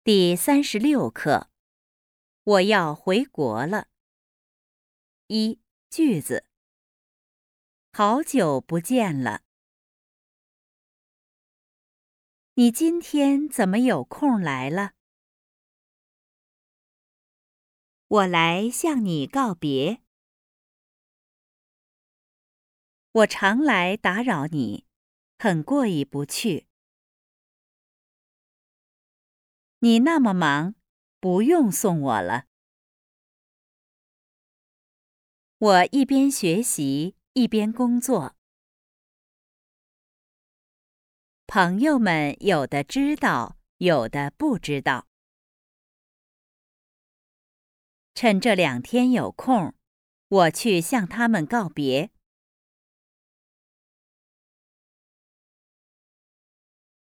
第36课，我要回国了。句子：好久不见了。你今天怎么有空来了？我来向你告别。我常来打扰你，很过意不去。你那么忙，不用送我了。我一边学习，一边工作。朋友们有的知道，有的不知道。趁这2天有空，我去向他们告别。